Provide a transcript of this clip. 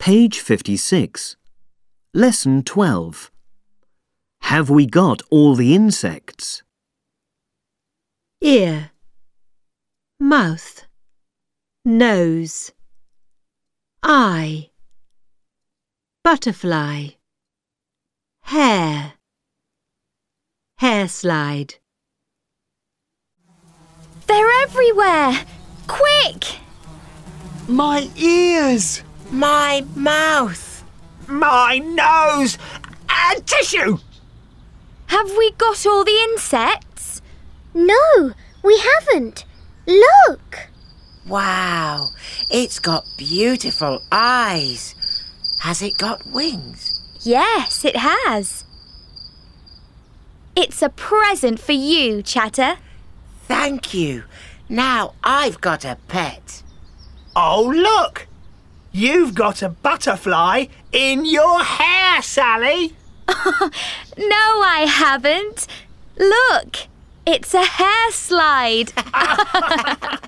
Page 56. Lesson 12. Have we got all the insects? Ear, mouth, nose, eye, butterfly, hair, hair slide. They're everywhere! Quick! My ears! My mouth! My nose! And tissue! Have we got all the insects? No, we haven't. Look! Wow, it's got beautiful eyes. Has it got wings? Yes, it has. It's a present for you, Chatter. Thank you. Now I've got a pet. Oh, look! You've got a butterfly in your hair, Sally! No, I haven't. Look, it's a hair slide.